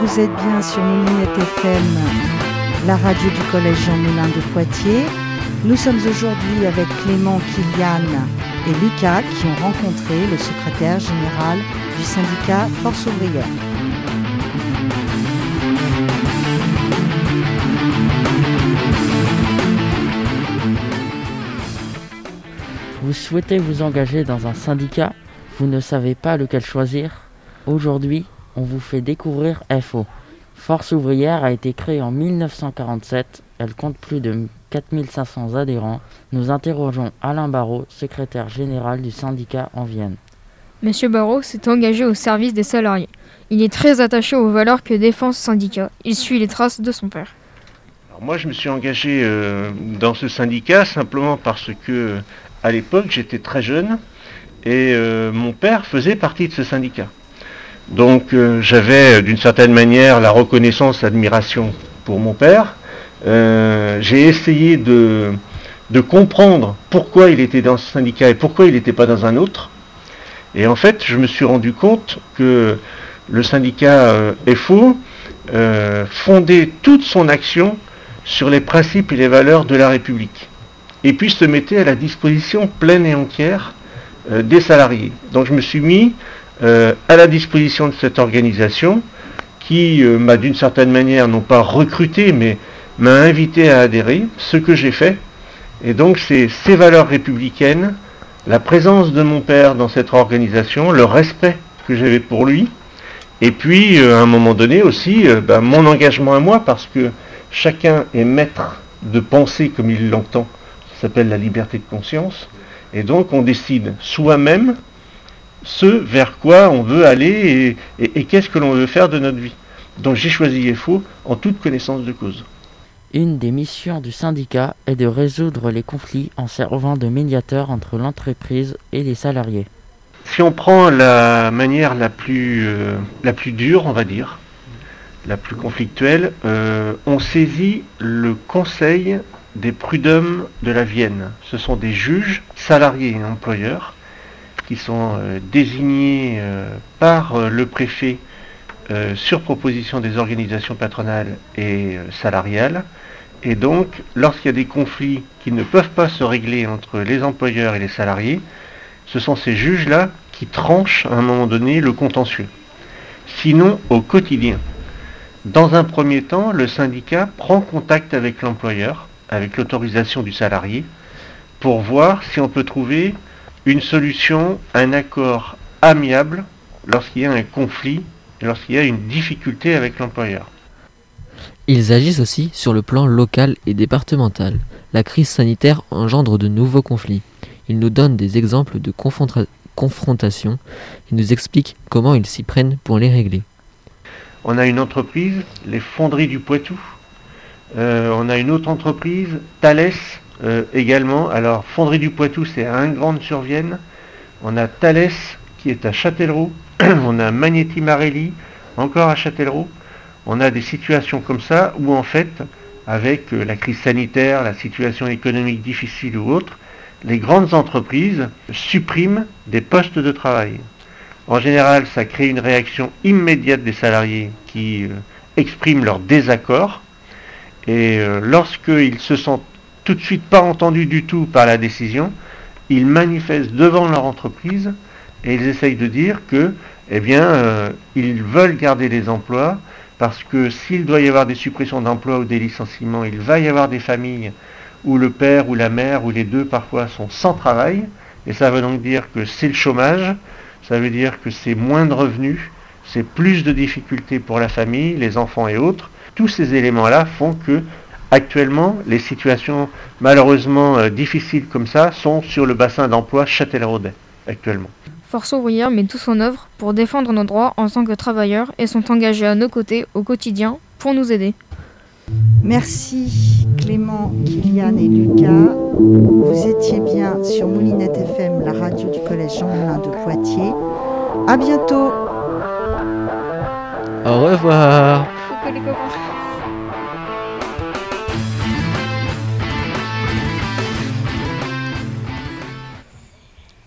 vous êtes bien sur Moulinette FM, la radio du collège Jean Moulin de Poitiers. Nous sommes aujourd'hui avec Clément, Kylian et Lucas qui ont rencontré le secrétaire général du syndicat Force ouvrière. Vous souhaitez vous engager dans un syndicat, vous ne savez pas lequel choisir? Aujourd'hui, on vous fait découvrir FO. Force ouvrière a été créée en 1947, elle compte plus de 4500 adhérents. Nous interrogeons Alain Barraud, secrétaire général du syndicat en Vienne. Monsieur Barraud s'est engagé au service des salariés. Il est très attaché aux valeurs que défend ce syndicat. Il suit les traces de son père. Alors moi, je me suis engagé dans ce syndicat simplement parce que, à l'époque, j'étais très jeune et mon père faisait partie de ce syndicat. Donc j'avais d'une certaine manière la reconnaissance, l'admiration pour mon père. J'ai essayé de comprendre pourquoi il était dans ce syndicat et pourquoi il n'était pas dans un autre. Et en fait, je me suis rendu compte que le syndicat FO fondait toute son action sur les principes et les valeurs de la République. Et puis se mettait à la disposition pleine et entière des salariés. Donc je me suis mis à la disposition de cette organisation qui m'a d'une certaine manière non pas recruté mais m'a invité à adhérer, ce que j'ai fait. Et donc c'est ces valeurs républicaines, la présence de mon père dans cette organisation, le respect que j'avais pour lui, et puis à un moment donné aussi mon engagement à moi, parce que chacun est maître de penser comme il l'entend. Ça s'appelle la liberté de conscience, et donc on décide soi-même ce vers quoi on veut aller et qu'est-ce que l'on veut faire de notre vie. Donc j'ai choisi FO en toute connaissance de cause. Une des missions du syndicat est de résoudre les conflits en servant de médiateur entre l'entreprise et les salariés. Si on prend la manière la plus dure, on va dire, la plus conflictuelle, on saisit le conseil des prud'hommes de la Vienne. Ce sont des juges, salariés et employeurs, qui sont désignés par le préfet sur proposition des organisations patronales et salariales. Et donc, lorsqu'il y a des conflits qui ne peuvent pas se régler entre les employeurs et les salariés, ce sont ces juges-là qui tranchent à un moment donné le contentieux. Sinon, au quotidien. Dans un premier temps, le syndicat prend contact avec l'employeur, avec l'autorisation du salarié, pour voir si on peut trouver une solution, un accord amiable lorsqu'il y a un conflit, lorsqu'il y a une difficulté avec l'employeur. Ils agissent aussi sur le plan local et départemental. La crise sanitaire engendre de nouveaux conflits. Ils nous donnent des exemples de confrontation et nous expliquent comment ils s'y prennent pour les régler. On a une entreprise, les Fonderies du Poitou. On a une autre entreprise, Thales, également. Alors, Fonderie du Poitou, c'est à Ingrandes-sur-Vienne. On a Thales, qui est à Châtellerault. On a Magneti Marelli, encore à Châtellerault. On a des situations comme ça où, en fait, avec la crise sanitaire, la situation économique difficile ou autre, les grandes entreprises suppriment des postes de travail. En général, ça crée une réaction immédiate des salariés qui expriment leur désaccord. Et lorsqu'ils se sentent tout de suite pas entendus du tout par la décision, ils manifestent devant leur entreprise et ils essayent de dire que, ils veulent garder les emplois parce que s'il doit y avoir des suppressions d'emplois ou des licenciements, il va y avoir des familles où le père ou la mère ou les deux parfois sont sans travail, et ça veut donc dire que c'est le chômage, ça veut dire que c'est moins de revenus, c'est plus de difficultés pour la famille, les enfants et autres. Tous ces éléments-là font que, actuellement, les situations malheureusement difficiles comme ça sont sur le bassin d'emploi châtelleraudais, actuellement. Force ouvrière met tout son œuvre pour défendre nos droits en tant que travailleurs et sont engagés à nos côtés au quotidien pour nous aider. Merci Clément, Kylian et Lucas. Vous étiez bien sur Moulinette FM, la radio du collège Jean Moulin de Poitiers. À bientôt. Au revoir. Coucou les copains.